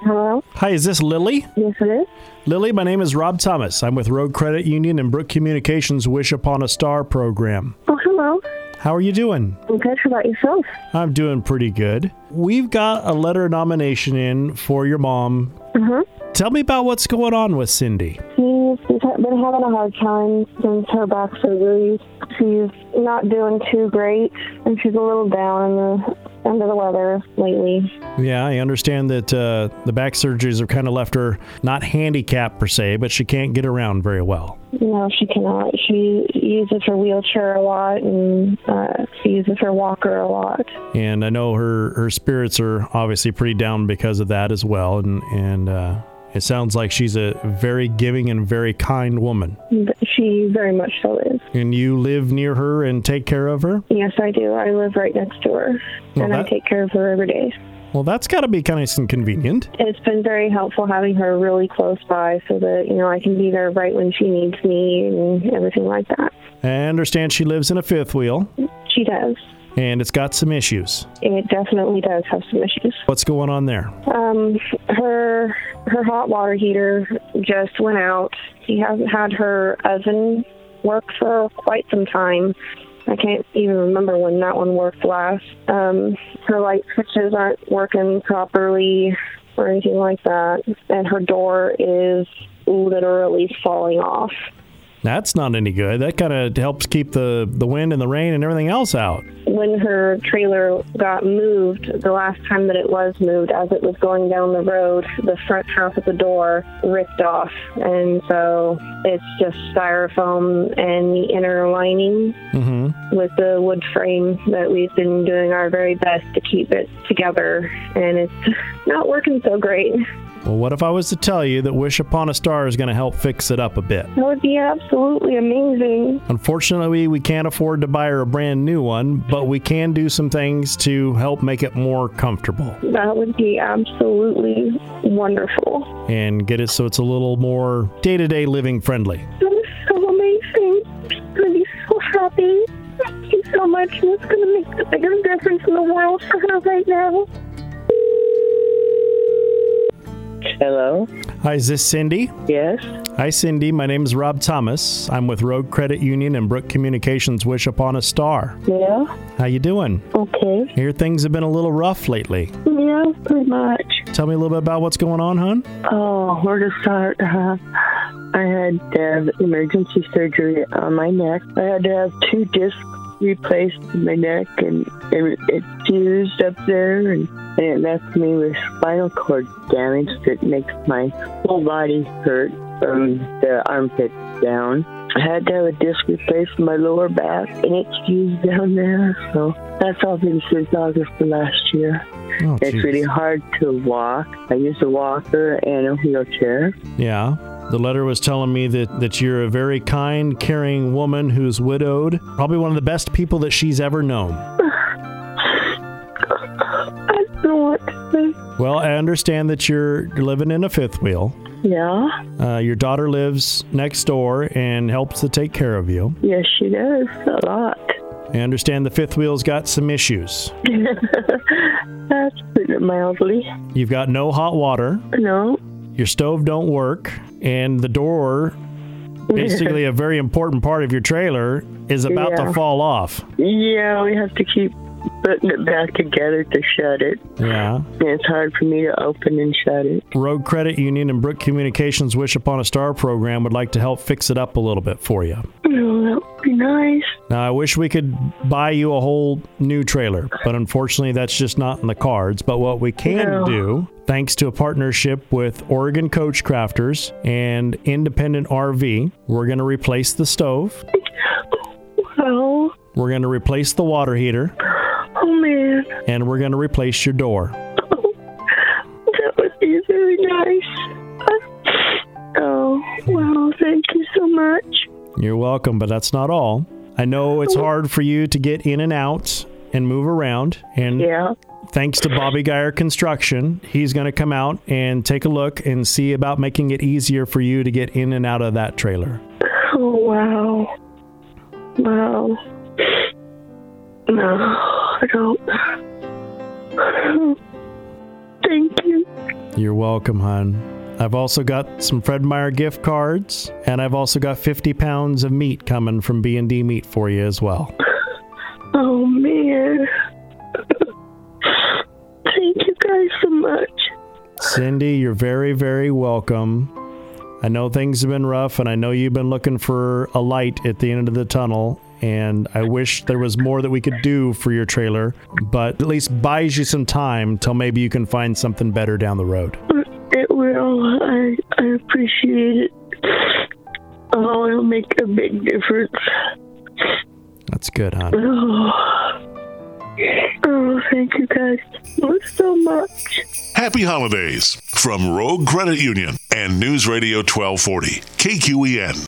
Hello? Hi, is this Lily? Yes, it is. Lily, my name is Rob Thomas. I'm with Road Credit Union and Brook Communications Wish Upon a Star program. Oh, hello. How are you doing? I'm good. How about yourself? I'm doing pretty good. We've got a letter of nomination in for your mom. Tell me about what's going on with Cindy. She's been having a hard time since her back surgery. She's not doing too great, and she's a little down under the weather lately. Yeah, I understand that the back surgeries have kind of left her not handicapped per se, but she can't get around very well. No, she cannot. She uses her wheelchair a lot, and she uses her walker a lot. And I know her spirits are obviously pretty down because of that as well, and it sounds like she's a very giving and very kind woman. She very much so is. And you live near her and take care of her? Yes, I do. I live right next to her, and I take care of her every day. Well, that's got to be kind of inconvenient. It's been very helpful having her really close by so that, I can be there right when she needs me and everything like that. I understand she lives in a fifth wheel. She does. And it's got some issues. It definitely does have some issues. What's going on there? Her hot water heater just went out. She hasn't had her oven work for quite some time. I can't even remember when that one worked last. Her light switches aren't working properly or anything like that. And her door is literally falling off. That's not any good. That kind of helps keep the wind and the rain and everything else out. When her trailer got moved, the last time that it was moved, as it was going down the road, the front half of the door ripped off. And so it's just styrofoam and the inner lining with the wood frame that we've been doing our very best to keep it together. And it's not working so great. Well, what if I was to tell you that Wish Upon a Star is going to help fix it up a bit? That would be absolutely amazing. Unfortunately, we can't afford to buy her a brand new one, but we can do some things to help make it more comfortable. That would be absolutely wonderful. And get it so it's a little more day-to-day living friendly. That is so amazing. I'm going to be so happy. Thank you so much. And it's going to make the biggest difference in the world for her right now. Hello? Hi, is this Cindy? Yes? Hi, Cindy. My name is Rob Thomas. I'm with Road Credit Union and Brook Communications Wish Upon a Star. Yeah? How you doing? Okay. I hear things have been a little rough lately. Yeah, pretty much. Tell me a little bit about what's going on, hon. Oh, where to start? I had to have emergency surgery on my neck. I had to have 2 discs replaced in my neck, and it fused up there, and it left me with spinal cord damage that makes my whole body hurt from the armpit down. I had to have a disc replaced in my lower back, and it's fused down there, so that's all been since August of last year. Oh, it's really hard to walk. I use a walker and a wheelchair. Yeah. The letter was telling me that you're a very kind, caring woman who's widowed. Probably one of the best people that she's ever known. I don't know what to say. Well, I understand that you're living in a fifth wheel. Yeah. Your daughter lives next door and helps to take care of you. Yes, she does. A lot. I understand the fifth wheel's got some issues. That's putting it mildly. You've got no hot water. No. Your stove don't work. And the door, basically a very important part of your trailer, is about to fall off. Yeah, we have to keep putting it back together to shut it. Yeah. And it's hard for me to open and shut it. Road Credit Union and Brook Communications Wish Upon a Star program would like to help fix it up a little bit for you. Oh, that would be nice. Now, I wish we could buy you a whole new trailer, but unfortunately that's just not in the cards. But what we can do, thanks to a partnership with Oregon Coach Crafters and Independent RV, we're going to replace the stove. Well. We're going to replace the water heater. Oh, man. And we're going to replace your door. Oh, that would be very nice. Oh, well, thank you so much. You're welcome, but that's not all. I know it's hard for you to get in and out and move around. And thanks to Bobby Geyer Construction, he's going to come out and take a look and see about making it easier for you to get in and out of that trailer. Oh, wow. Wow. No, I don't. Thank you. You're welcome, hon. I've also got some Fred Meyer gift cards, and I've also got 50 pounds of meat coming from B&D Meat for you as well. Oh, man. Thank you guys so much. Cindy, you're very, very welcome. I know things have been rough, and I know you've been looking for a light at the end of the tunnel, and I wish there was more that we could do for your trailer, but at least buys you some time till maybe you can find something better down the road. It will. I appreciate it. Oh, it'll make a big difference. That's good, hon. Oh, thank you guys so much. Happy holidays from Rogue Credit Union and News Radio 1240, KQEN.